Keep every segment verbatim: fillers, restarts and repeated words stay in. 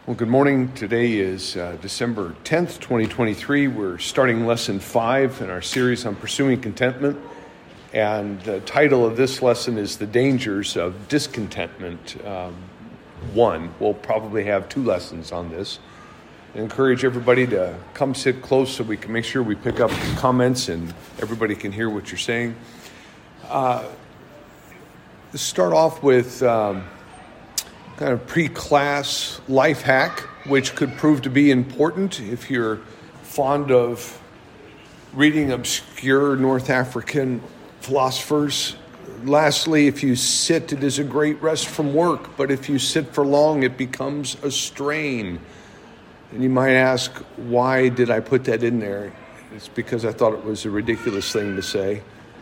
Well, good morning. Today is uh, December tenth, twenty twenty-three. We're starting lesson five in our series on pursuing contentment. And the title of this lesson is The Dangers of Discontentment. Um, one, we'll probably have two lessons on this. I encourage everybody to come sit close so we can make sure we pick up comments and everybody can hear what you're saying. Uh, let's start off with... Um, kind of pre-class life hack, which could prove to be important if you're fond of reading obscure North African philosophers. Lastly, if you sit, it is a great rest from work, but if you sit for long, it becomes a strain. And you might ask, why did I put that in there? It's because I thought it was a ridiculous thing to say,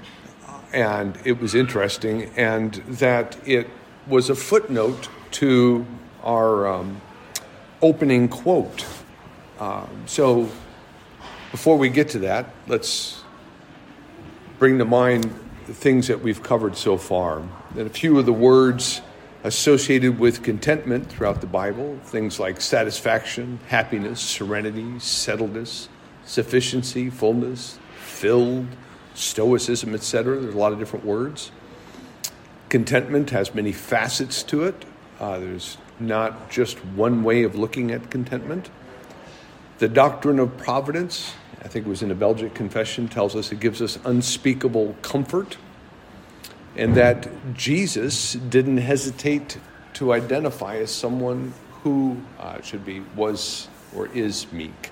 and it was interesting, and that it was a footnote to our um, opening quote. Um, so before we get to that, let's bring to mind the things that we've covered so far. And a few of the words associated with contentment throughout the Bible, things like satisfaction, happiness, serenity, settledness, sufficiency, fullness, filled, stoicism, et cetera. There's a lot of different words. Contentment has many facets to it. Uh, there's not just one way of looking at contentment. The doctrine of providence, I think it was in the Belgic Confession, tells us it gives us unspeakable comfort, and that Jesus didn't hesitate to identify as someone who uh, should be, was, or is meek.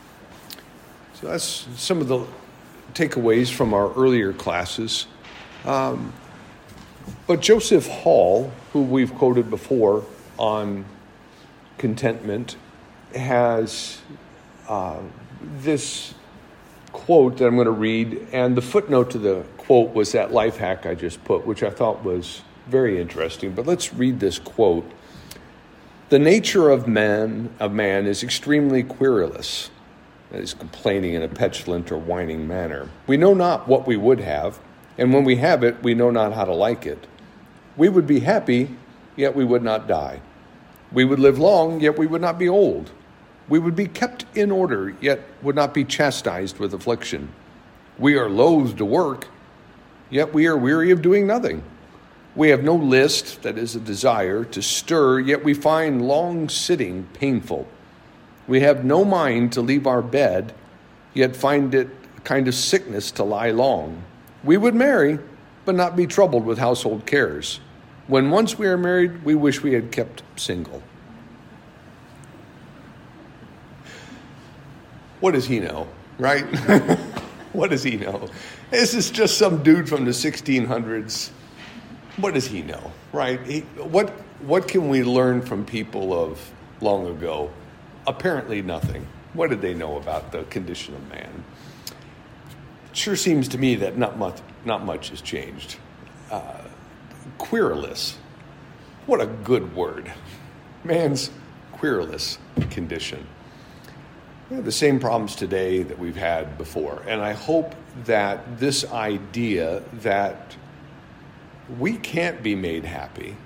So that's some of the takeaways from our earlier classes. Um, But Joseph Hall, who we've quoted before on contentment, has uh, this quote that I'm going to read, and the footnote to the quote was that life hack I just put, which I thought was very interesting. But let's read this quote. "The nature of man, of man is extremely querulous," that is, complaining in a petulant or whining manner. "We know not what we would have, and when we have it, we know not how to like it. We would be happy, yet we would not die. We would live long, yet we would not be old. We would be kept in order, yet would not be chastised with affliction. We are loath to work, yet we are weary of doing nothing. We have no list, that is a desire, to stir, yet we find long sitting painful. We have no mind to leave our bed, yet find it a kind of sickness to lie long. We would marry, but not be troubled with household cares. When once we are married, we wish we had kept single." What does he know, right? What does he know? This is just some dude from the sixteen hundreds. What does he know, right? He, what, what can we learn from people of long ago? Apparently nothing. What did they know about the condition of man? It sure seems to me that not much, not much has changed. Uh, querulous. What a good word. Man's querulous condition. We have the same problems today that we've had before. And I hope that this idea that we can't be made happy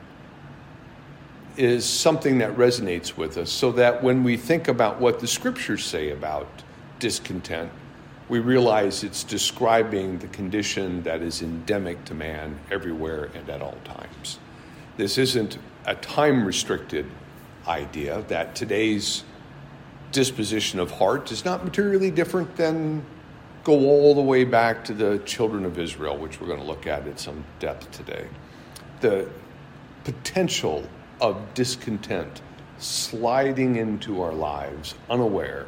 is something that resonates with us, so that when we think about what the scriptures say about discontent, we realize it's describing the condition that is endemic to man everywhere and at all times. This isn't a time-restricted idea that today's disposition of heart is not materially different than go all the way back to the children of Israel, which we're going to look at in some depth today. The potential of discontent sliding into our lives unaware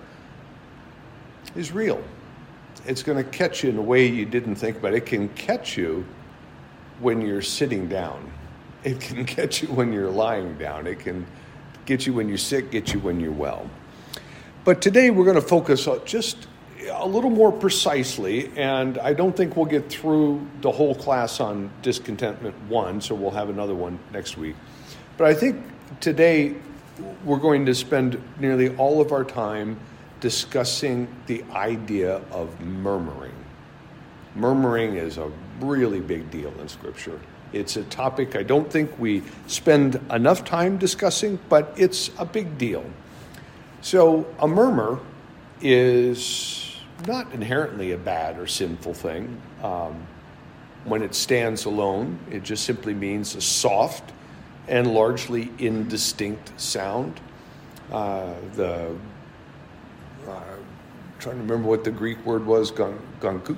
is real. It's going to catch you in a way you didn't think about. It can catch you when you're sitting down. It can catch you when you're lying down. It can get you when you're sick, get you when you're well. But today we're going to focus on just a little more precisely, and I don't think we'll get through the whole class on discontentment one, so we'll have another one next week. But I think today we're going to spend nearly all of our time discussing the idea of murmuring. Murmuring is a really big deal in Scripture. It's a topic I don't think we spend enough time discussing, but it's a big deal. So a murmur is not inherently a bad or sinful thing. Um, when it stands alone, it just simply means a soft and largely indistinct sound. Uh, the uh, trying to remember what the Greek word was, gong, gongu,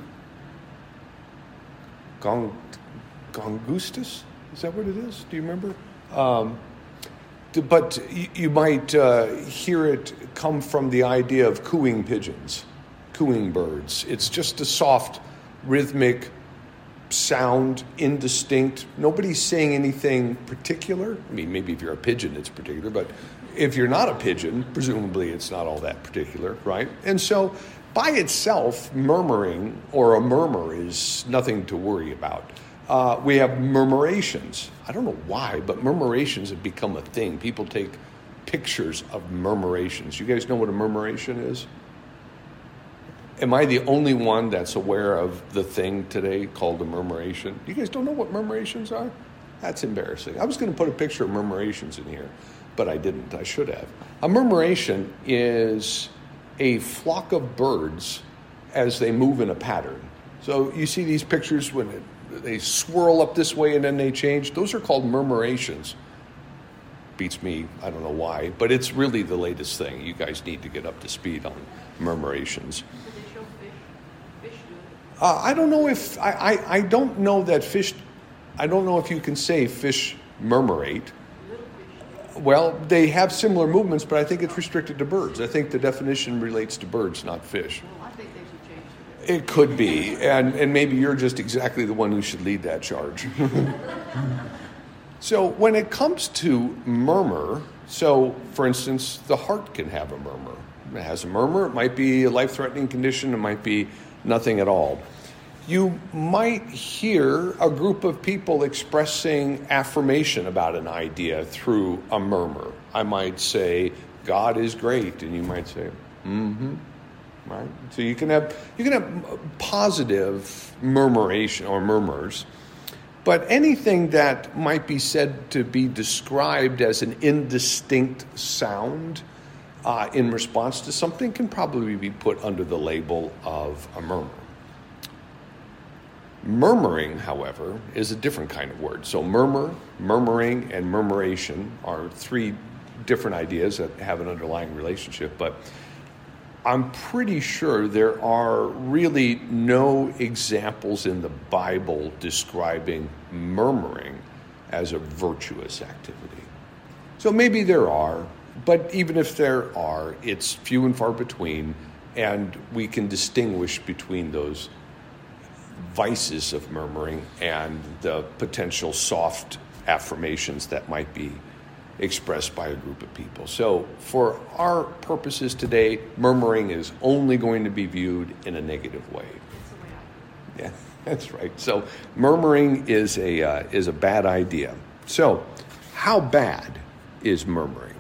gong, gongustus? Is that what it is? Do you remember? Um, but you, you might uh, hear it come from the idea of cooing pigeons, cooing birds. It's just a soft, rhythmic sound, indistinct. Nobody's saying anything particular. I mean, maybe if you're a pigeon, it's particular, but if you're not a pigeon, presumably it's not all that particular, right? And so by itself, murmuring or a murmur is nothing to worry about. Uh, we have murmurations. I don't know why, but murmurations have become a thing. People take pictures of murmurations. You guys know what a murmuration is? Am I the only one that's aware of the thing today called a murmuration? You guys don't know what murmurations are? That's embarrassing. I was going to put a picture of murmurations in here, but I didn't. I should have. A murmuration is a flock of birds as they move in a pattern. So you see these pictures when it, they swirl up this way and then they change. Those are called murmurations. Beats me. I don't know why, but it's really the latest thing. You guys need to get up to speed on murmurations. Uh, I don't know if, I, I, I don't know that fish, I don't know if you can say fish murmurate. Well, they have similar movements, but I think it's restricted to birds. I think the definition relates to birds, not fish. Well, I think they should change the It could be, and, and maybe you're just exactly the one who should lead that charge. So when it comes to murmur, so for instance, the heart can have a murmur. It has a murmur. It might be a life-threatening condition. It might be nothing at all. You might hear a group of people expressing affirmation about an idea through a murmur. I might say, God is great, and you might say, mm-hmm, right? So you can have you can have positive murmuration or murmurs, but anything that might be said to be described as an indistinct sound uh, in response to something can probably be put under the label of a murmur. Murmuring, however, is a different kind of word. So murmur, murmuring, and murmuration are three different ideas that have an underlying relationship, but I'm pretty sure there are really no examples in the Bible describing murmuring as a virtuous activity. So maybe there are, but even if there are, it's few and far between, and we can distinguish between those vices of murmuring and the potential soft affirmations that might be expressed by a group of people. So for our purposes today, murmuring is only going to be viewed in a negative way. Yeah, that's right. So murmuring is a uh, is a bad idea. So how bad is murmuring?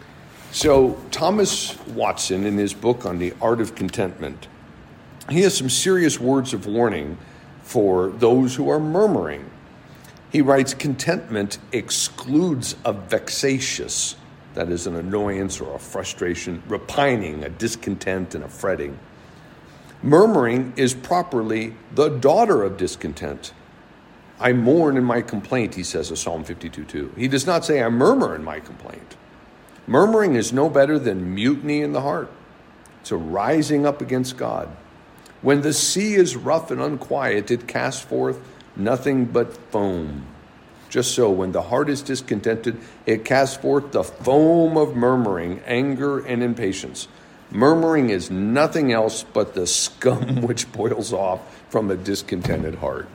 So Thomas Watson, in his book on the art of contentment, he has some serious words of warning for those who are murmuring. He writes, contentment excludes a vexatious, that is an annoyance or a frustration, repining, a discontent and a fretting. Murmuring is properly the daughter of discontent. I mourn in my complaint, he says of Psalm fifty-two two. He does not say I murmur in my complaint. Murmuring is no better than mutiny in the heart. It's a rising up against God. When the sea is rough and unquiet, it casts forth nothing but foam. Just so, when the heart is discontented, it casts forth the foam of murmuring, anger, and impatience. Murmuring is nothing else but the scum which boils off from a discontented heart.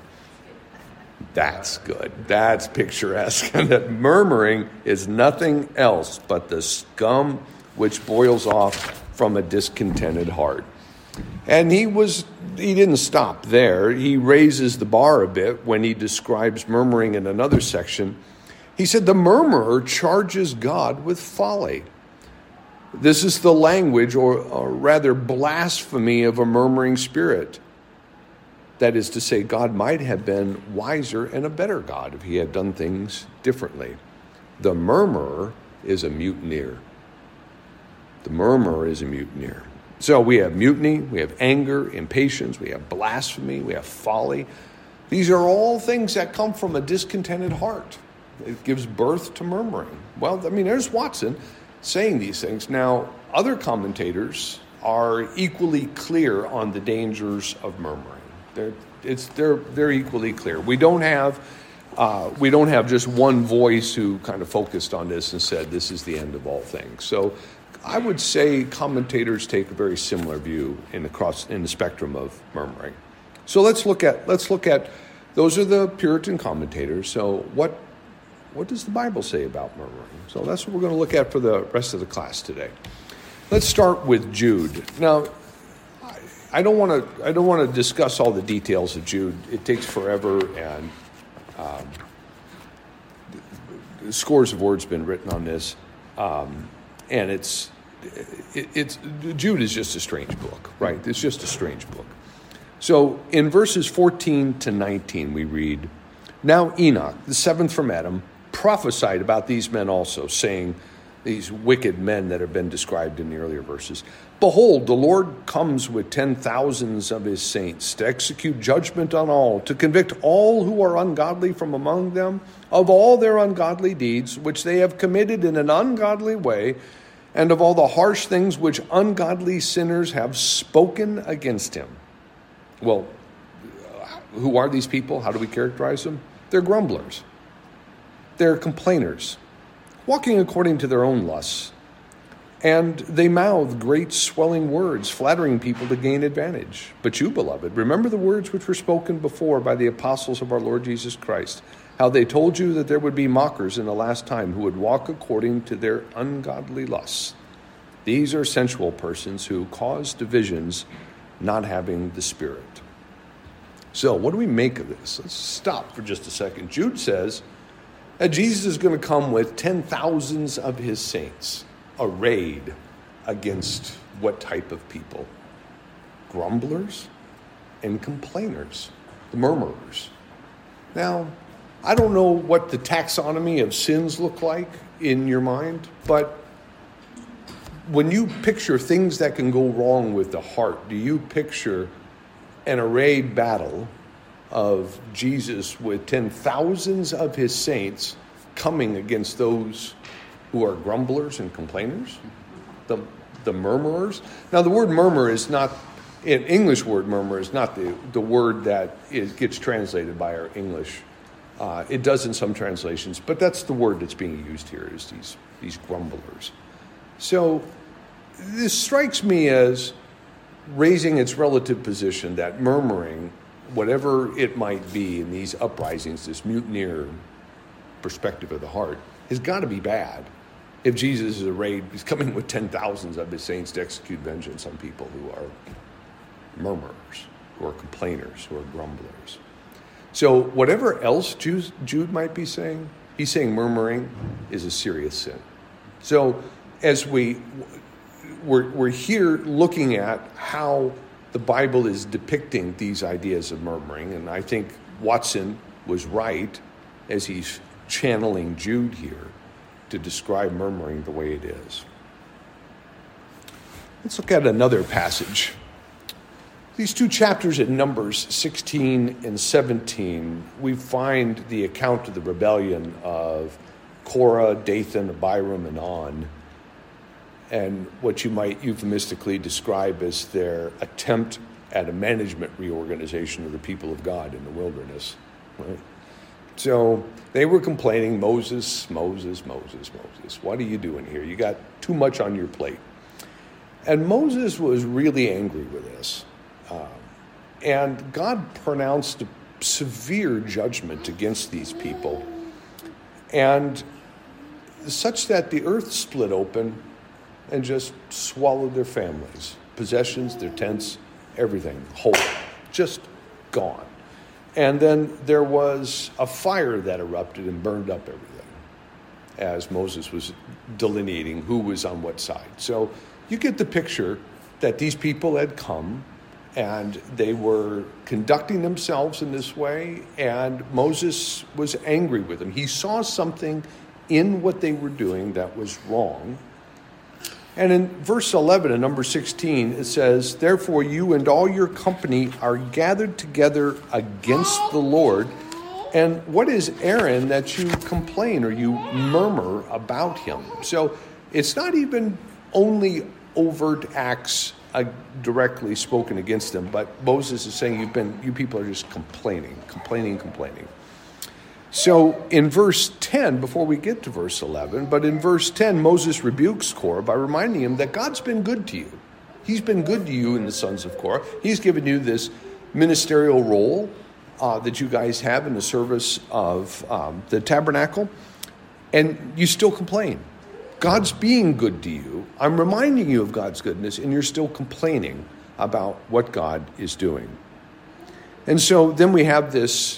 That's good. That's picturesque. And that murmuring is nothing else but the scum which boils off from a discontented heart. And he was he didn't stop there. He raises the bar a bit when he describes murmuring in another section. He said, the murmurer charges God with folly. This is the language, or, or rather blasphemy, of a murmuring spirit. That is to say, God might have been wiser and a better God if he had done things differently. The murmurer is a mutineer. The murmurer is a mutineer. So we have mutiny, we have anger, impatience, we have blasphemy, we have folly. These are all things that come from a discontented heart. It gives birth to murmuring. Well, I mean, there's Watson saying these things. Now, other commentators are equally clear on the dangers of murmuring. They're, it's, they're, they're equally clear. We don't have uh, we don't have just one voice who kind of focused on this and said this is the end of all things. So I would say commentators take a very similar view in the cross in the spectrum of murmuring. So let's look at let's look at those are the Puritan commentators. So what what does the Bible say about murmuring? So that's what we're going to look at for the rest of the class today. Let's start with Jude. Now, I don't want to I don't want to discuss all the details of Jude. It takes forever, and um, scores of words have been written on this, um, and it's it, it's Jude is just a strange book, right? It's just a strange book. So in verses fourteen to nineteen, we read, "Now Enoch, the seventh from Adam, prophesied about these men also, saying," these wicked men that have been described in the earlier verses, "Behold, the Lord comes with ten thousands of his saints to execute judgment on all, to convict all who are ungodly from among them of all their ungodly deeds, which they have committed in an ungodly way, and of all the harsh things which ungodly sinners have spoken against him." Well, who are these people? How do we characterize them? They're grumblers. They're complainers, walking according to their own lusts. And they mouth great swelling words, flattering people to gain advantage. But you, beloved, remember the words which were spoken before by the apostles of our Lord Jesus Christ, how they told you that there would be mockers in the last time who would walk according to their ungodly lusts. These are sensual persons who cause divisions, not having the Spirit. So what do we make of this? Let's stop for just a second. Jude says that Jesus is going to come with ten thousands of his saints, arrayed against what type of people? Grumblers and complainers, the murmurers. Now, I don't know what the taxonomy of sins look like in your mind, but when you picture things that can go wrong with the heart, do you picture an arrayed battle of Jesus with ten thousands of his saints coming against those who are grumblers and complainers, the the murmurers? Now, the word murmur is not, an English word murmur is not the, the word that is, gets translated by our English. Uh, it does in some translations, but that's the word that's being used here, is these, these grumblers. So this strikes me as raising its relative position that murmuring, whatever it might be in these uprisings, this mutineer perspective of the heart, has got to be bad. If Jesus is arrayed, he's coming with ten thousands of his saints to execute vengeance on people who are murmurers, who are complainers, who are grumblers. So whatever else Jude, Jude might be saying, he's saying murmuring is a serious sin. So as we, we're, we're here looking at how the Bible is depicting these ideas of murmuring, and I think Watson was right as he's channeling Jude here to describe murmuring the way it is. Let's look at another passage. These two chapters in Numbers sixteen and seventeen, we find the account of the rebellion of Korah, Dathan, Abiram, and On, and what you might euphemistically describe as their attempt at a management reorganization of the people of God in the wilderness. Right? So they were complaining, Moses, Moses, Moses, Moses, what are you doing here? You got too much on your plate. And Moses was really angry with this. Uh, and God pronounced a severe judgment against these people, and such that the earth split open and just swallowed their families, possessions, their tents, everything, whole, just gone. And then there was a fire that erupted and burned up everything as Moses was delineating who was on what side. So you get the picture that these people had come and they were conducting themselves in this way, and Moses was angry with them. He saw something in what they were doing that was wrong, And in verse eleven, in number sixteen, it says, "Therefore you and all your company are gathered together against the Lord. And what is Aaron that you complain or you murmur about him?" So it's not even only overt acts uh, directly spoken against him, but Moses is saying, you've been, you people are just complaining, complaining, complaining. So in verse ten, before we get to verse eleven, but in verse ten, Moses rebukes Korah by reminding him that God's been good to you. He's been good to you and the sons of Korah. He's given you this ministerial role uh, that you guys have in the service of um, the tabernacle, and you still complain. God's being good to you. I'm reminding you of God's goodness, and you're still complaining about what God is doing. And so then we have this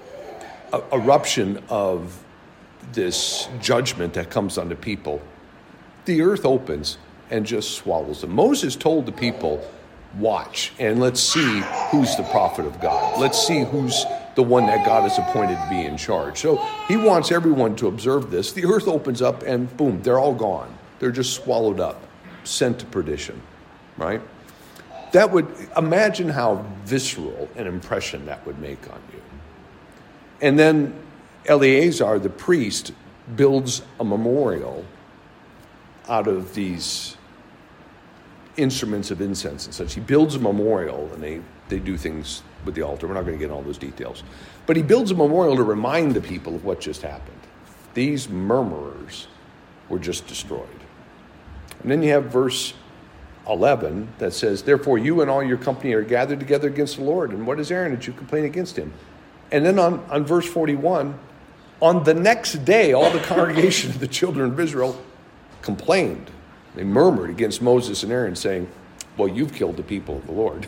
eruption of this judgment that comes on the people. The earth opens and just swallows them. Moses told the people, watch and let's see who's the prophet of God. Let's see who's the one that God has appointed to be in charge. So he wants everyone to observe this. The earth opens up and boom, they're all gone. They're just swallowed up, sent to perdition, right? That would, imagine how visceral an impression that would make on you. And then Eleazar, the priest, builds a memorial out of these instruments of incense and such. He builds a memorial, and they, they do things with the altar. We're not going to get into all those details. But he builds a memorial to remind the people of what just happened. These murmurers were just destroyed. And then you have verse eleven that says, "Therefore you and all your company are gathered together against the Lord. And what is Aaron that you complain against him?" And then on, on verse forty-one, on the next day, all the congregation of the children of Israel complained. They murmured against Moses and Aaron, saying, "Well, you've killed the people of the Lord."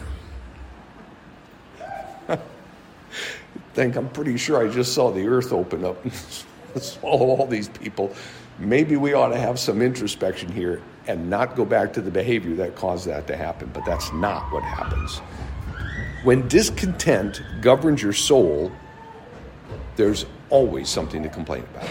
I think I'm pretty sure I just saw the earth open up and swallow all these people. Maybe we ought to have some introspection here and not go back to the behavior that caused that to happen. But that's not what happens. When discontent governs your soul, there's always something to complain about.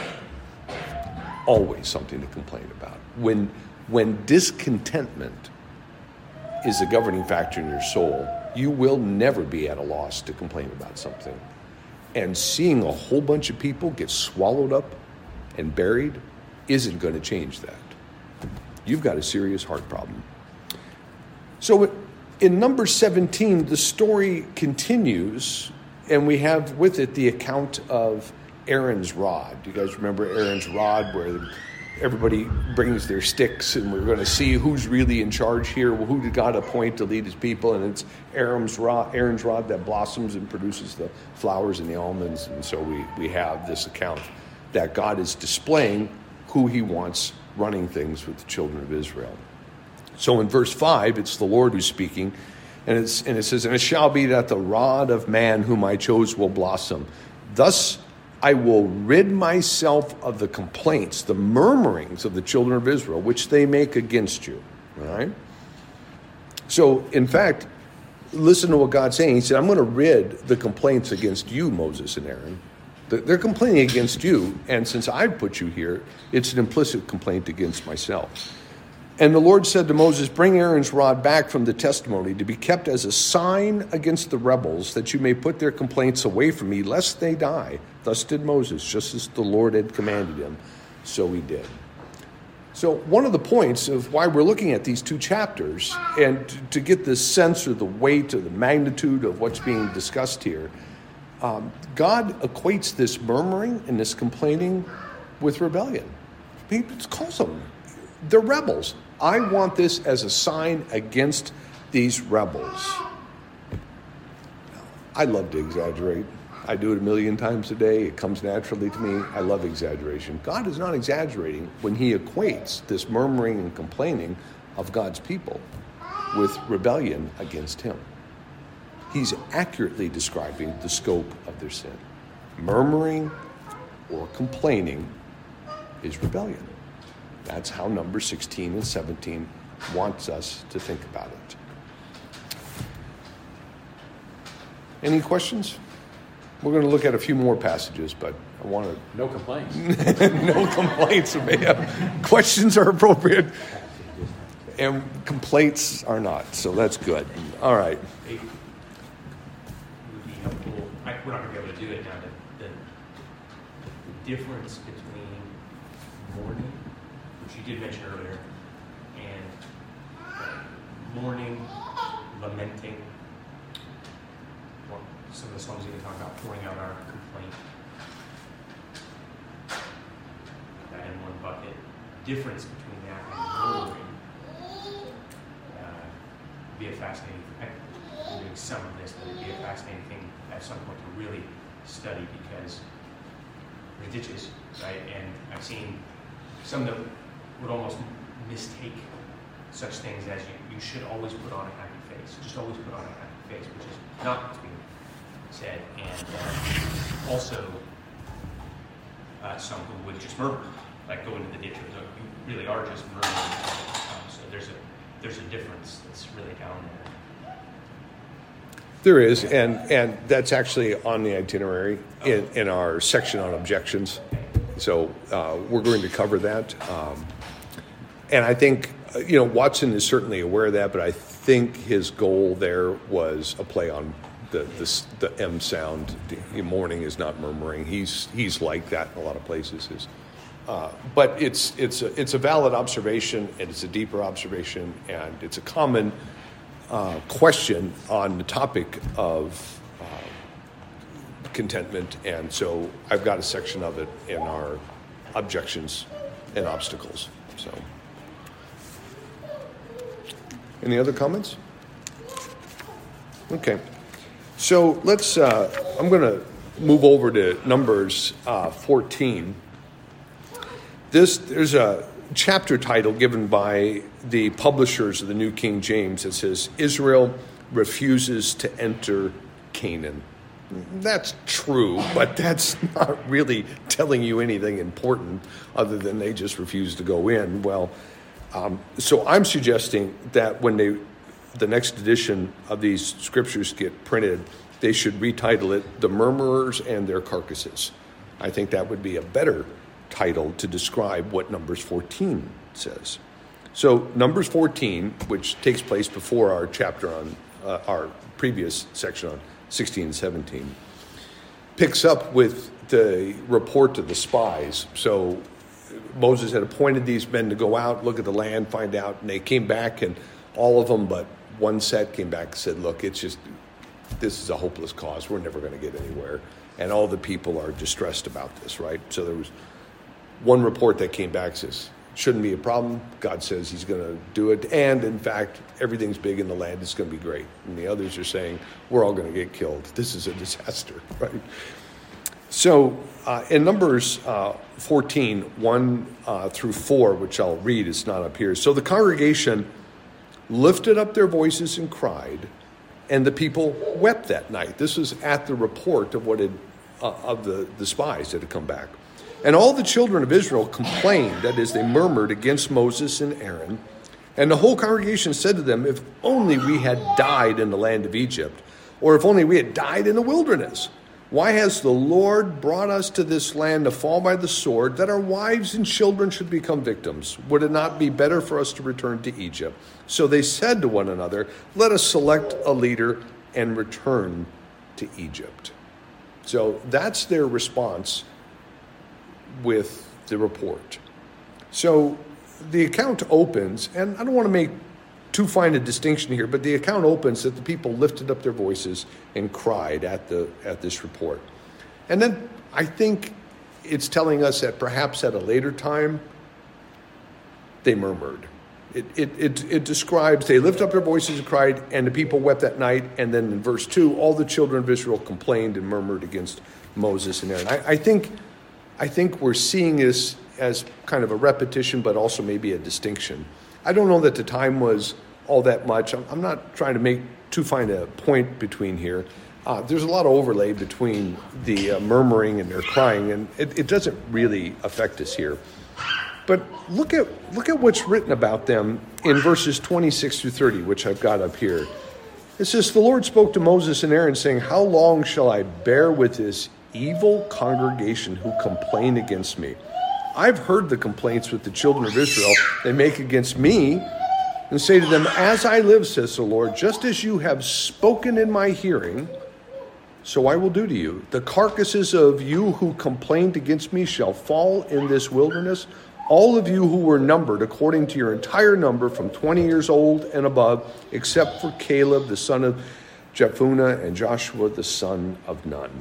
Always something to complain about. When, when discontentment is a governing factor in your soul, you will never be at a loss to complain about something. And seeing a whole bunch of people get swallowed up and buried isn't going to change that. You've got a serious heart problem. So in number seventeen, the story continues, and we have with it the account of Aaron's rod. Do you guys remember Aaron's rod, where everybody brings their sticks, and we're going to see who's really in charge here, who did God appoint to lead his people, and it's Aaron's rod, Aaron's rod that blossoms and produces the flowers and the almonds. And so we, we have this account that God is displaying who he wants running things with the children of Israel. So in verse five, it's the Lord who's speaking, and, it's, and it says, "And it shall be that the rod of man whom I chose will blossom. Thus I will rid myself of the complaints, the murmurings of the children of Israel, which they make against you." All right? So, in fact, listen to what God's saying. He said, I'm going to rid the complaints against you, Moses and Aaron. They're complaining against you, and since I've put you here, it's an implicit complaint against myself. And the Lord said to Moses, "Bring Aaron's rod back from the testimony to be kept as a sign against the rebels, that you may put their complaints away from me, lest they die." Thus did Moses, just as the Lord had commanded him, so he did. So one of the points of why we're looking at these two chapters, and to, to get the sense or the weight or the magnitude of what's being discussed here, um, God equates this murmuring and this complaining with rebellion. He calls them, they're rebels. I want this as a sign against these rebels. I love to exaggerate. I do it a million times a day. It comes naturally to me. I love exaggeration. God is not exaggerating when he equates this murmuring and complaining of God's people with rebellion against him. He's accurately describing the scope of their sin. Murmuring or complaining is rebellion. That's how number sixteen and seventeen wants us to think about it. Any questions? We're going to look at a few more passages, but I want to... No complaints. No complaints. Questions are appropriate. and complaints are not, so that's good. All right. It would be helpful. I, we're not going to be able to do it now. The, the, the difference between mourning, which you did mention earlier, and uh, mourning, lamenting. Well, some of the songs even talk about pouring out our complaint. That in one bucket. Difference between that and murmuring. Be a fascinating, I'm doing some of this, but it'd be a fascinating thing at some point to really study, because there's ditches, right? And I've seen some that would almost mistake such things as you, you should always put on a happy face. Just always put on a happy face, which is not what's being said. And uh, also uh, some who would just murmur, like go into the ditch, or you really are just murmuring. Um, so there's a There's a difference that's really down there. There is, and, and that's actually on the itinerary in, in our section on objections. So uh, we're going to cover that. Um, and I think, you know, Watson is certainly aware of that, but I think his goal there was a play on the the, the M sound. The mourning is not murmuring. He's he's like that in a lot of places. Is Uh, but it's it's a, it's a valid observation, and it's a deeper observation, and it's a common uh, question on the topic of uh, contentment. And so I've got a section of it in our objections and obstacles. So, any other comments? Okay, so let's. Uh, I'm going to move over to Numbers uh, fourteen. This, there's a chapter title given by the publishers of the New King James that says, Israel refuses to enter Canaan. That's true, but that's not really telling you anything important other than they just refuse to go in. Well, um, so I'm suggesting that when they, the next edition of these scriptures get printed, they should retitle it The Murmurers and Their Carcasses. I think that would be a better title to describe what Numbers fourteen says. So Numbers fourteen, which takes place before our chapter on uh, our previous section on sixteen and seventeen, picks up with the report of the spies. So Moses had appointed these men to go out, look at the land, find out, and they came back, and all of them but one set came back and said, look, it's just, this is a hopeless cause. We're never going to get anywhere. And all the people are distressed about this, right? So there was one report that came back says, shouldn't be a problem. God says he's going to do it. And in fact, everything's big in the land. It's going to be great. And the others are saying, we're all going to get killed. This is a disaster, right? So uh, in Numbers uh, fourteen, one uh, through four, which I'll read, it's not up here. So the congregation lifted up their voices and cried, and the people wept that night. This was at the report of what had, uh, of the, the spies that had come back. And all the children of Israel complained, that is, they murmured against Moses and Aaron. And the whole congregation said to them, if only we had died in the land of Egypt, or if only we had died in the wilderness. Why has the Lord brought us to this land to fall by the sword, that our wives and children should become victims? Would it not be better for us to return to Egypt? So they said to one another, let us select a leader and return to Egypt. So that's their response with the report. So the account opens, and I don't want to make too fine a distinction here, but the account opens that the people lifted up their voices and cried at the at this report. And then I think it's telling us that perhaps at a later time they murmured. It it it, it describes they lifted up their voices and cried, and the people wept that night. And then in verse two, all the children of Israel complained and murmured against Moses and Aaron. I, I think I think we're seeing this as kind of a repetition, but also maybe a distinction. I don't know that the time was all that much. I'm, I'm not trying to make too fine a point between here. Uh, there's a lot of overlay between the uh, murmuring and their crying, and it, it doesn't really affect us here. But look at look at what's written about them in verses twenty-six through thirty, which I've got up here. It says, the Lord spoke to Moses and Aaron, saying, how long shall I bear with this evil congregation who complain against me? I've heard the complaints with the children of Israel they make against me, and say to them, as I live, says the Lord, just as you have spoken in my hearing, so I will do to you. The carcasses of you who complained against me shall fall in this wilderness. All of you who were numbered according to your entire number from twenty years old and above, except for Caleb, the son of Jephunneh, and Joshua, the son of Nun.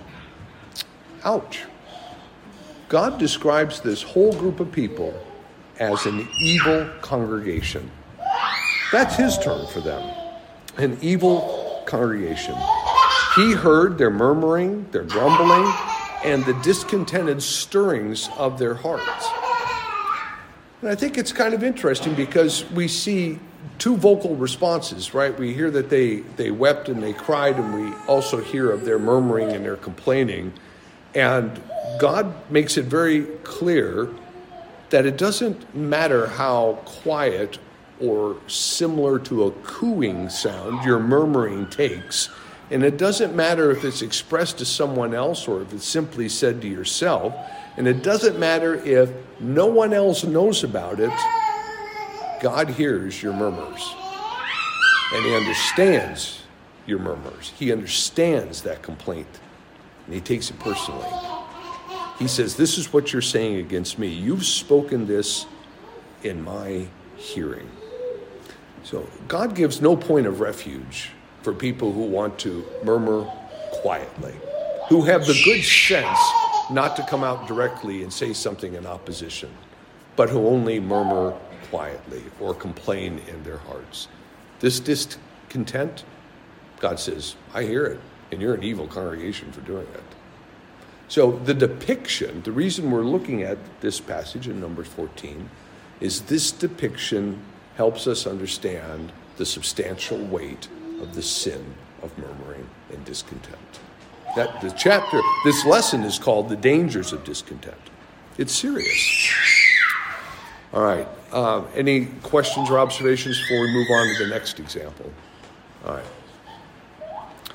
Ouch. God describes this whole group of people as an evil congregation. That's his term for them, an evil congregation. He heard their murmuring, their grumbling, and the discontented stirrings of their hearts. And I think it's kind of interesting because we see two vocal responses, right? We hear that they, they wept and they cried, and we also hear of their murmuring and their complaining. And God makes it very clear that it doesn't matter how quiet or similar to a cooing sound your murmuring takes. And it doesn't matter if it's expressed to someone else or if it's simply said to yourself. And it doesn't matter if no one else knows about it. God hears your murmurs. And he understands your murmurs. He understands that complaint. And he takes it personally. He says, this is what you're saying against me. You've spoken this in my hearing. So God gives no point of refuge for people who want to murmur quietly, who have the good sense not to come out directly and say something in opposition, but who only murmur quietly or complain in their hearts. This discontent, God says, I hear it, and you're an evil congregation for doing it. So the depiction, the reason we're looking at this passage in Numbers fourteen, is this depiction helps us understand the substantial weight of the sin of murmuring and discontent. That the chapter, this lesson is called The Dangers of Discontent. It's serious. All right. Uh, any questions or observations before we move on to the next example? All right.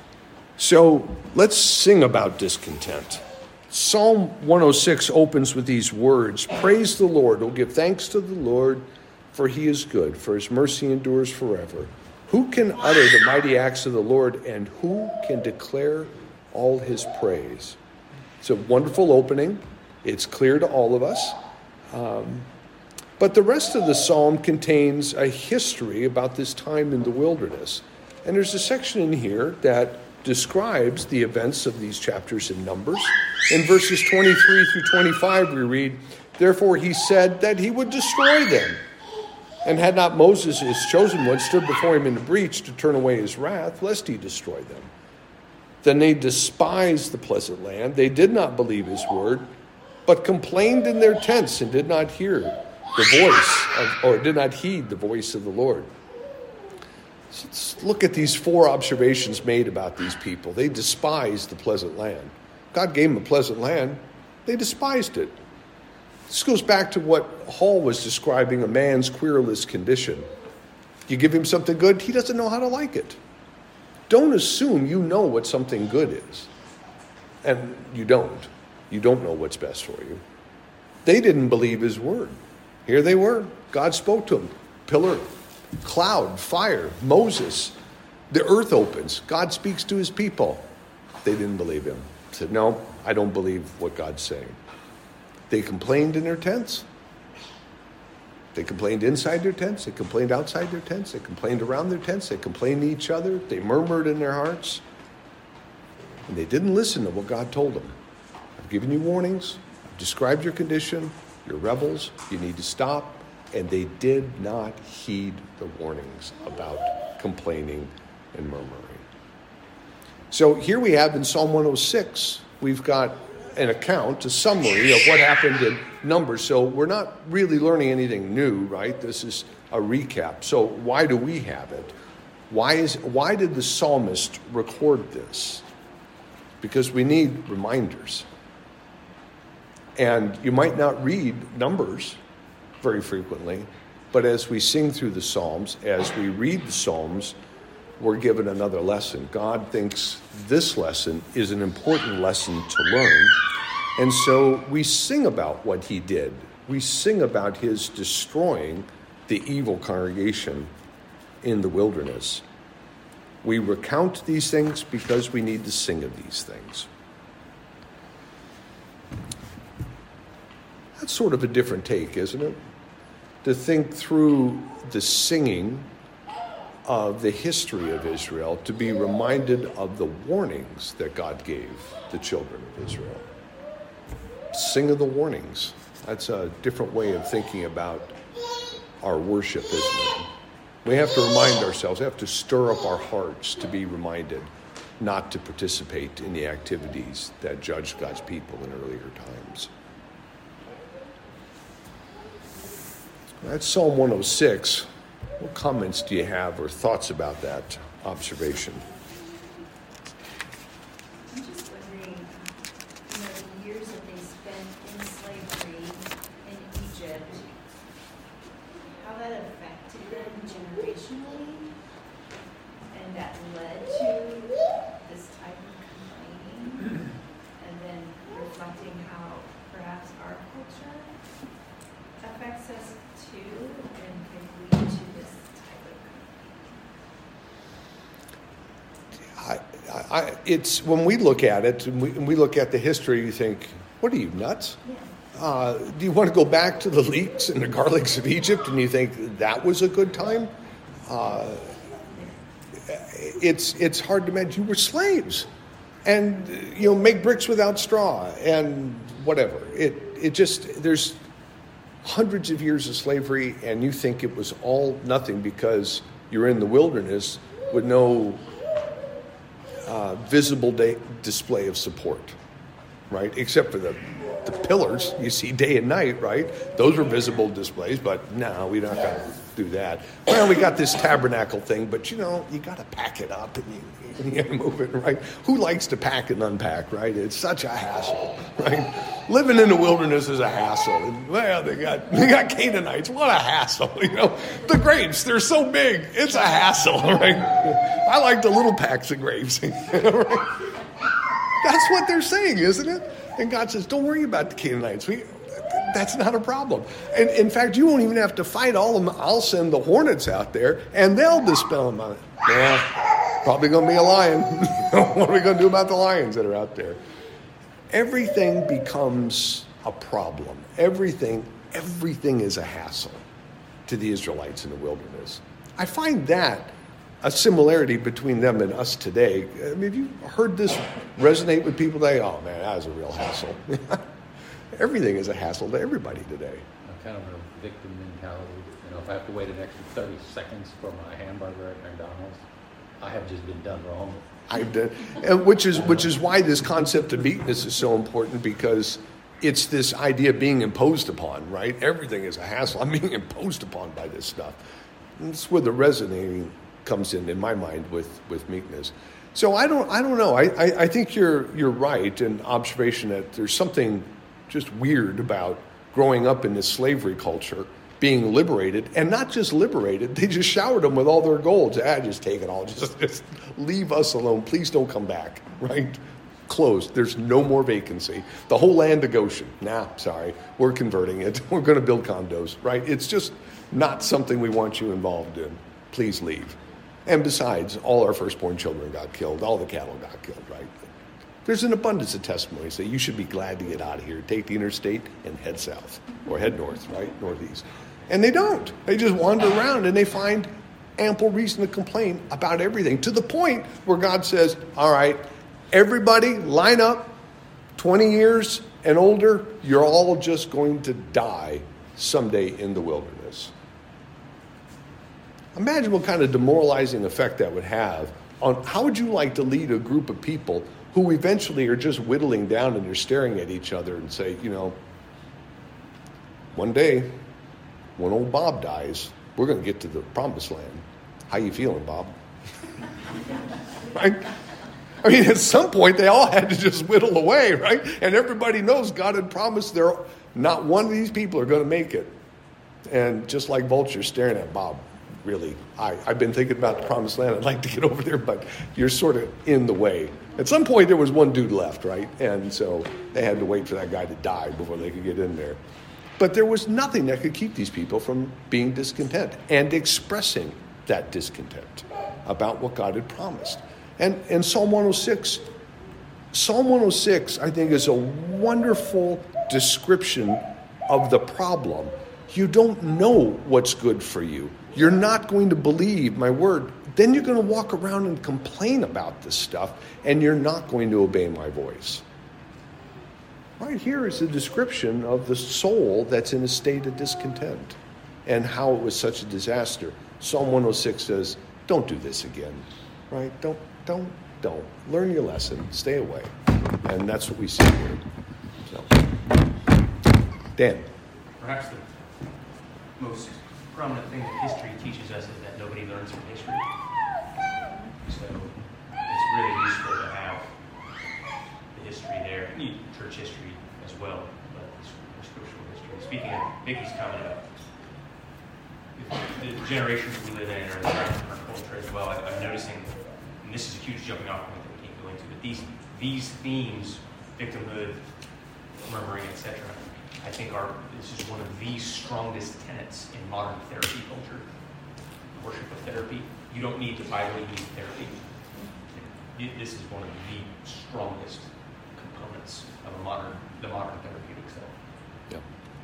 So let's sing about discontent. Psalm one oh six opens with these words, praise the Lord, oh give thanks to the Lord, for he is good, for his mercy endures forever. Who can utter the mighty acts of the Lord, and who can declare all his praise? It's a wonderful opening. It's clear to all of us. Um, but the rest of the psalm contains a history about this time in the wilderness. And there's a section in here that describes the events of these chapters in Numbers. In verses twenty-three through twenty-five, we read, therefore he said that he would destroy them. And had not Moses, his chosen one, stood before him in the breach to turn away his wrath, lest he destroy them. Then they despised the pleasant land. They did not believe his word, but complained in their tents and did not hear the voice, of, or did not heed the voice of the Lord. So let's look at these four observations made about these people. They despised the pleasant land. God gave them a pleasant land. They despised it. This goes back to what Hall was describing, a man's querulous condition. You give him something good, he doesn't know how to like it. Don't assume you know what something good is. And you don't. You don't know what's best for you. They didn't believe his word. Here they were. God spoke to them. Pillar, cloud, fire, Moses. The earth opens. God speaks to his people. They didn't believe him. Said, no, I don't believe what God's saying. They complained in their tents. They complained inside their tents. They complained outside their tents. They complained around their tents. They complained to each other. They murmured in their hearts. And they didn't listen to what God told them. I've given you warnings. I've described your condition. You're rebels. You need to stop. And they did not heed the warnings about complaining and murmuring. So here we have in Psalm one oh six, we've got an account, a summary of what happened in Numbers. So we're not really learning anything new, right? This is a recap. So why do we have it? Why is why did the psalmist record this? Because we need reminders. And you might not read Numbers very frequently, but as we sing through the Psalms, as we read the Psalms, we're given another lesson. God thinks this lesson is an important lesson to learn. And so we sing about what he did. We sing about his destroying the evil congregation in the wilderness. We recount these things because we need to sing of these things. That's sort of a different take, isn't it? To think through the singing of the history of Israel, to be reminded of the warnings that God gave the children of Israel. Sing of the warnings. That's a different way of thinking about our worship, isn't it? We have to remind ourselves, we have to stir up our hearts to be reminded not to participate in the activities that judged God's people in earlier times. That's Psalm one oh six. What comments do you have or thoughts about that observation? I'm just wondering, you know, the years that they spent in slavery in Egypt, how that affected them generationally, and that led to this type of complaining, and then reflecting how perhaps our culture affects us too, and can lead to this type of complaining. I, I, it's when we look at it, and we, and we look at the history, you think, what are you, nuts? Yeah. Uh, do you want to go back to the leeks and the garlics of Egypt and you think that was a good time? Uh, it's it's hard to imagine. You were slaves, and you know, make bricks without straw and whatever. It it just there's hundreds of years of slavery, and you think it was all nothing because you're in the wilderness with no uh, visible day, display of support, right? Except for the the pillars you see day and night, right? Those were visible displays, but no, we're not going to do that. Well, we got this tabernacle thing, but you know, you got to pack it up and you, you got to move it, right? Who likes to pack and unpack, right? It's such a hassle, right? Living in the wilderness is a hassle. And, well, they got they got Canaanites. What a hassle, you know? The grapes, they're so big. It's a hassle, right? I like the little packs of grapes. Right? That's what they're saying, isn't it? And God says, don't worry about the Canaanites. We, that's not a problem. And in fact, you won't even have to fight all of them. I'll send the hornets out there, and they'll dispel them on it. Yeah, probably going to be a lion. What are we going to do about the lions that are out there? Everything becomes a problem. Everything, everything is a hassle to the Israelites in the wilderness. I find that a similarity between them and us today. I mean, have you heard this resonate with people today? Oh, man, that was a real hassle. Everything is a hassle to everybody today. I'm kind of a victim mentality. You know, if I have to wait an extra thirty seconds for my hamburger at McDonald's, I have just been done wrong. I've done, and which is which is why this concept of meekness is so important, because it's this idea of being imposed upon, right? Everything is a hassle. I'm being imposed upon by this stuff. And that's where the resonating comes in in my mind with, with meekness. So I don't I don't know. I, I, I think you're you're right in observation that there's something just weird about growing up in this slavery culture, being liberated, and not just liberated, they just showered them with all their gold. Ah, just take it all. Just, just leave us alone. Please don't come back, right? Closed. There's no more vacancy. The whole land of Goshen. Nah, sorry. We're converting it. We're going to build condos, right? It's just not something we want you involved in. Please leave. And besides, all our firstborn children got killed. All the cattle got killed, right? There's an abundance of testimonies that you should be glad to get out of here. Take the interstate and head south. Or head north, right? Northeast. And they don't. They just wander around and they find ample reason to complain about everything. To the point where God says, all right, everybody line up, twenty years and older, you're all just going to die someday in the wilderness. Imagine what kind of demoralizing effect that would have on how would you like to lead a group of people who eventually are just whittling down and they're staring at each other and say, you know, one day when old Bob dies, we're going to get to the promised land. How you feeling, Bob? Right? I mean, at some point they all had to just whittle away, right? And everybody knows God had promised there not one of these people are going to make it. And just like vultures staring at Bob. Really, I, I've been thinking about the promised land. I'd like to get over there, but you're sort of in the way. At some point, there was one dude left, right? And so they had to wait for that guy to die before they could get in there. But there was nothing that could keep these people from being discontent and expressing that discontent about what God had promised. And, and Psalm one oh six, Psalm one oh six, I think, is a wonderful description of the problem. You don't know what's good for you. You're not going to believe my word. Then you're going to walk around and complain about this stuff, and you're not going to obey my voice. Right here is a description of the soul that's in a state of discontent and how it was such a disaster. Psalm one oh six says, don't do this again, right? Don't, don't, don't. Learn your lesson. Stay away. And that's what we see here. So, Dan. Perhaps the most prominent thing that history teaches us is that nobody learns from history. So it's really useful to have the history there. You need church history as well, but the scriptural history. Speaking of Vicky's comment about the generations we live in or our, our culture as well, I, I'm noticing, and this is a huge jumping off point that we can't go into, but these these themes, victimhood, murmuring, et cetera, I think are this is one of the strongest tenets in modern therapy culture. Worship of therapy. You don't need to Bible use therapy. This is one of the strongest components of a modern the modern therapeutic self. Yeah.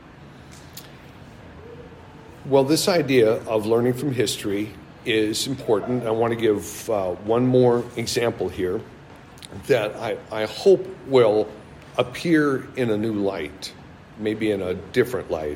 Well, this idea of learning from history is important. I want to give uh, one more example here that I, I hope will appear in a new light, maybe in a different light.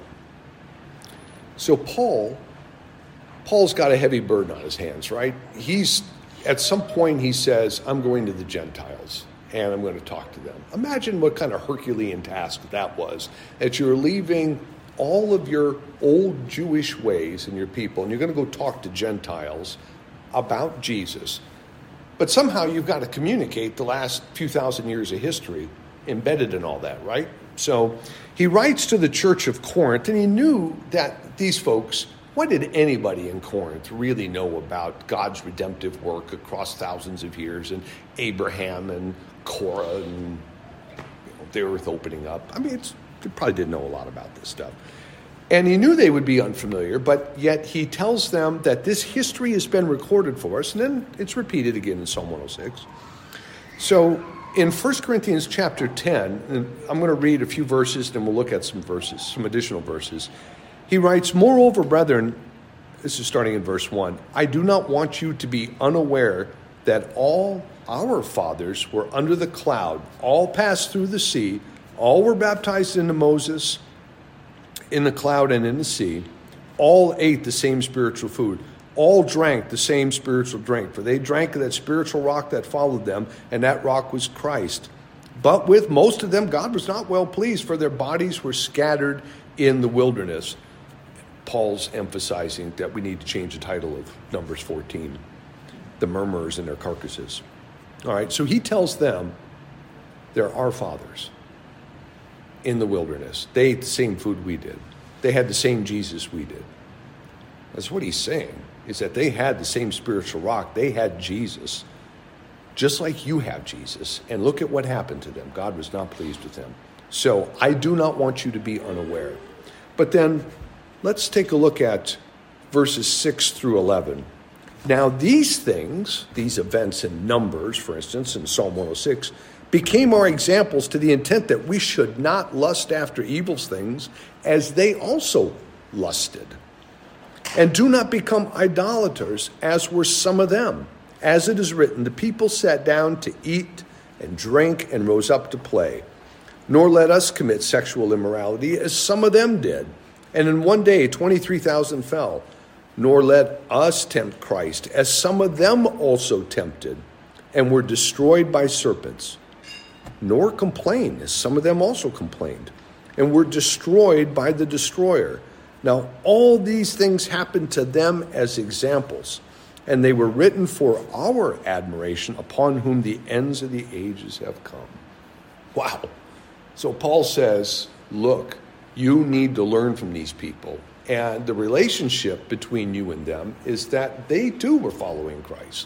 So Paul, Paul's got a heavy burden on his hands, right? He's, at some point he says, I'm going to the Gentiles and I'm going to talk to them. Imagine what kind of Herculean task that was, that you're leaving all of your old Jewish ways and your people, and you're going to go talk to Gentiles about Jesus. But somehow you've got to communicate the last few thousand years of history embedded in all that, right? So he writes to the church of Corinth, and he knew that these folks, what did anybody in Corinth really know about God's redemptive work across thousands of years, and Abraham and Korah and you know, the earth opening up? I mean, it's, they probably didn't know a lot about this stuff. And he knew they would be unfamiliar, but yet he tells them that this history has been recorded for us, and then it's repeated again in Psalm one oh six. So in First Corinthians chapter ten, and I'm going to read a few verses, then we'll look at some verses, some additional verses. He writes, moreover, brethren, this is starting in verse one, I do not want you to be unaware that all our fathers were under the cloud, all passed through the sea, all were baptized into Moses in the cloud and in the sea, all ate the same spiritual food, all drank the same spiritual drink, for they drank of that spiritual rock that followed them, and that rock was Christ. But with most of them, God was not well pleased, for their bodies were scattered in the wilderness. Paul's emphasizing that we need to change the title of Numbers fourteen, the murmurers and their carcasses. All right, so he tells them they're our fathers in the wilderness. They ate the same food we did. They had the same Jesus we did. That's what he's saying, is that they had the same spiritual rock. They had Jesus, just like you have Jesus. And look at what happened to them. God was not pleased with them. So I do not want you to be unaware. But then let's take a look at verses six through eleven. Now these things, these events in Numbers, for instance, in Psalm one oh six, became our examples to the intent that we should not lust after evil things as they also lusted. And do not become idolaters, as were some of them. As it is written, the people sat down to eat and drink and rose up to play. Nor let us commit sexual immorality, as some of them did. And in one day twenty-three thousand fell. Nor let us tempt Christ, as some of them also tempted, and were destroyed by serpents. Nor complain, as some of them also complained, and were destroyed by the destroyer. Now, all these things happened to them as examples, and they were written for our admiration, upon whom the ends of the ages have come. Wow. So Paul says, look, you need to learn from these people. And the relationship between you and them is that they too were following Christ.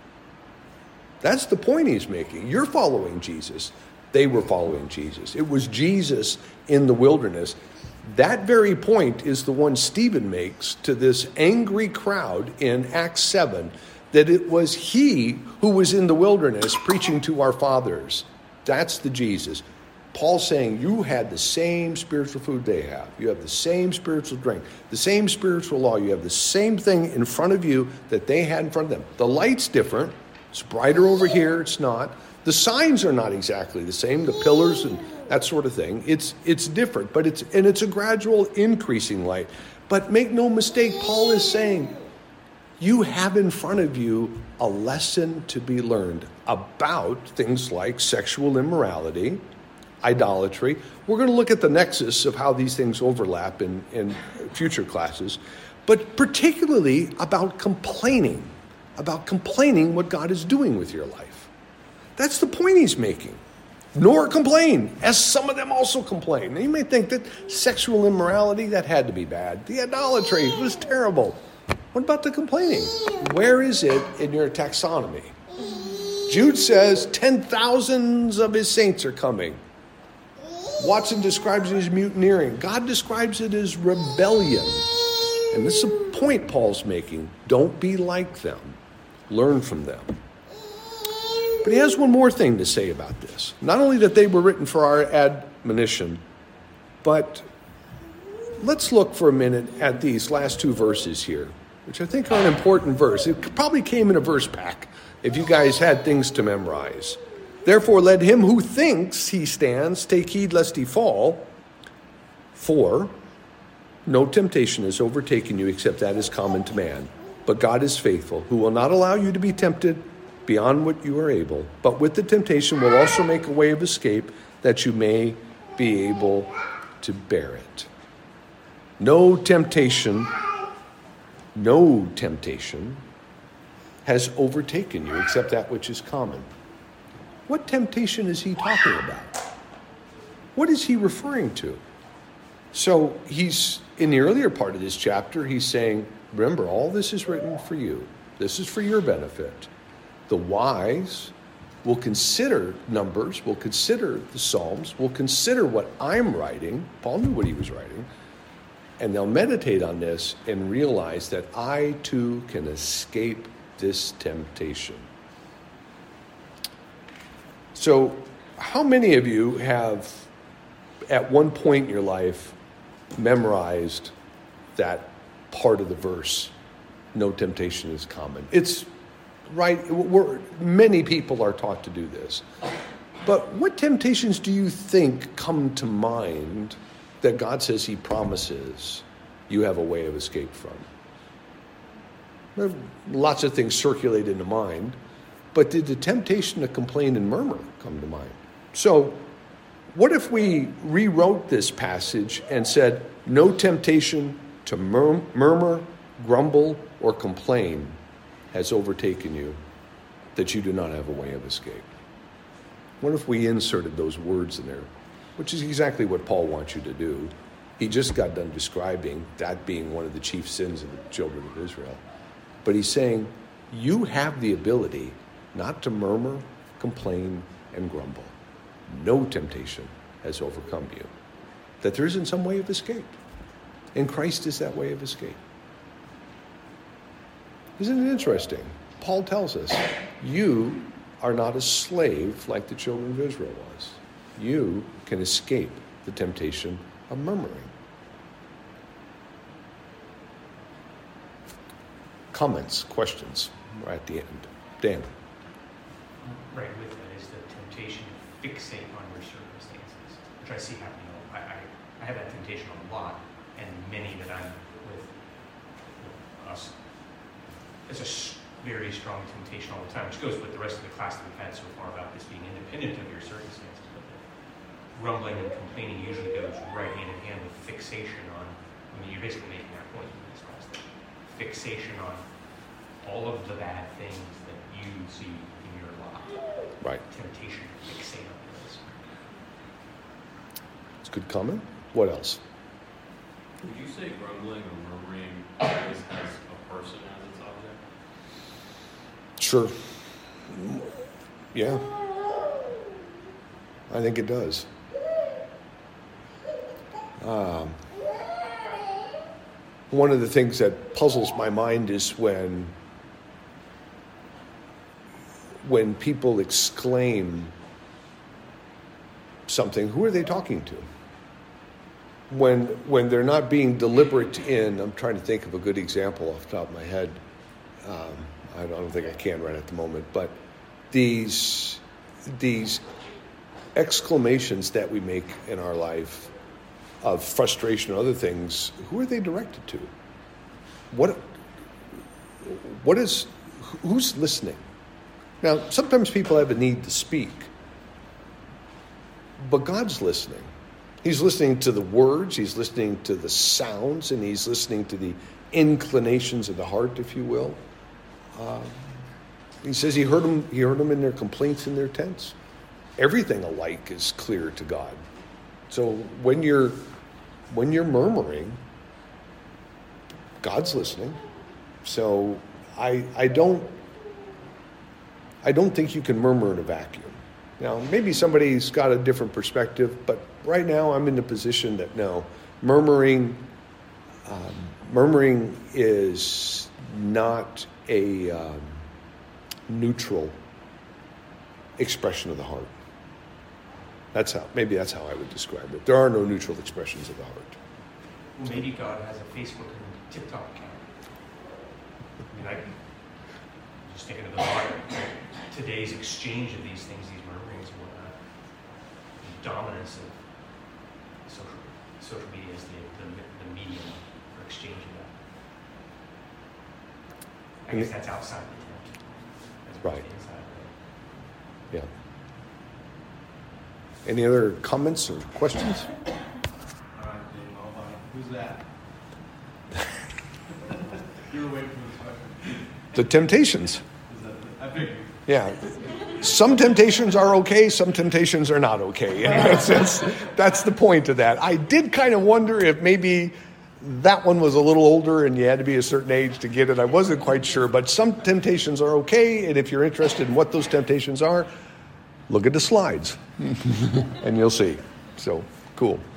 That's the point he's making. You're following Jesus. They were following Jesus. It was Jesus in the wilderness. That very point is the one Stephen makes to this angry crowd in Acts seven, that it was he who was in the wilderness preaching to our fathers. That's the Jesus. Paul's saying you had the same spiritual food they have. You have the same spiritual drink, the same spiritual law. You have the same thing in front of you that they had in front of them. The light's different. It's brighter over here. It's not. The signs are not exactly the same, the pillars and that sort of thing. It's it's different, but it's and it's a gradual increasing light. But make no mistake, Paul is saying you have in front of you a lesson to be learned about things like sexual immorality, idolatry. We're going to look at the nexus of how these things overlap in, in future classes, but particularly about complaining, about complaining what God is doing with your life. That's the point he's making. Nor complain, as some of them also complain. Now, you may think that sexual immorality, that had to be bad. The idolatry was terrible. What about the complaining? Where is it in your taxonomy? Jude says ten thousands of his saints are coming. Watson describes it as mutineering. God describes it as rebellion. And this is a point Paul's making. Don't be like them. Learn from them. But he has one more thing to say about this. Not only that they were written for our admonition, but let's look for a minute at these last two verses here, which I think are an important verse. It probably came in a verse pack if you guys had things to memorize. Therefore, let him who thinks he stands take heed lest he fall. For no temptation has overtaken you except that is common to man. But God is faithful, who will not allow you to be tempted beyond what you are able, but with the temptation will also make a way of escape that you may be able to bear it. No temptation, no temptation has overtaken you except that which is common. What temptation is he talking about? What is he referring to? So he's, in the earlier part of this chapter, he's saying, remember, all this is written for you. This is for your benefit. The wise will consider Numbers, will consider the Psalms, will consider what I'm writing. Paul knew what he was writing. And they'll meditate on this and realize that I too can escape this temptation. So how many of you have, at one point in your life, memorized that part of the verse, no temptation is common? It's right, we're, many people are taught to do this. But what temptations do you think come to mind that God says he promises you have a way of escape from? There are lots of things circulate in the mind, but did the temptation to complain and murmur come to mind? So what if we rewrote this passage and said, no temptation to mur- murmur, grumble, or complain has overtaken you, that you do not have a way of escape? What if we inserted those words in there, which is exactly what Paul wants you to do. He just got done describing that being one of the chief sins of the children of Israel. But he's saying, you have the ability not to murmur, complain, and grumble. No temptation has overcome you. That there isn't some way of escape. And Christ is that way of escape. Isn't it interesting? Paul tells us, you are not a slave like the children of Israel was. You can escape the temptation of murmuring. Comments, questions, right at the end. Dan. Right with that is the temptation to fixate on your circumstances, which I see happening. I, I, I have that temptation a lot, and many that I'm with, with us. It's a very strong temptation all the time, which goes with the rest of the class that we've had so far about this being independent of your circumstances. But the grumbling and complaining usually goes right hand in hand with fixation on, I mean, you're basically making that point in this class, that fixation on all of the bad things that you see in your life. Right. Temptation to fixate on those. It's a good comment. What else? Would you say grumbling or murmuring always has a person as its object? Sure. Yeah. I think it does. Um, one of the things that puzzles my mind is when when people exclaim something, who are they talking to? When when they're not being deliberate in, I'm trying to think of a good example off the top of my head. Um, I don't think I can right at the moment, but these these exclamations that we make in our life of frustration or other things, who are they directed to? What what is who's listening? Now, sometimes people have a need to speak, but God's listening. He's listening to the words, he's listening to the sounds, and he's listening to the inclinations of the heart, if you will. Uh, he says he heard them, he heard them in their complaints in their tents. Everything alike is clear to God. So when you're when you're murmuring, God's listening. So I I don't I don't think you can murmur in a vacuum. Now, maybe somebody's got a different perspective, but right now I'm in the position that no, murmuring, um, murmuring is not a um, neutral expression of the heart. That's how, maybe that's how I would describe it. There are no neutral expressions of the heart. Well, maybe God has a Facebook and TikTok account. I mean, I just thinking of the modern, today's exchange of these things, these murmurings and whatnot, the dominance of social, social media is the, the, the medium for exchanging that. I guess that's outside the tent. That's Right. Inside, Yeah. Any other comments or questions? All right, Dave, hold on. Who's that? You were waiting for this question. The temptations. Is that, I figured. Yeah. Some temptations are okay, some temptations are not okay. And that's, that's, that's the point of that. I did kind of wonder if maybe that one was a little older and you had to be a certain age to get it. I wasn't quite sure, but some temptations are okay. And if you're interested in what those temptations are, look at the slides and you'll see. So, cool.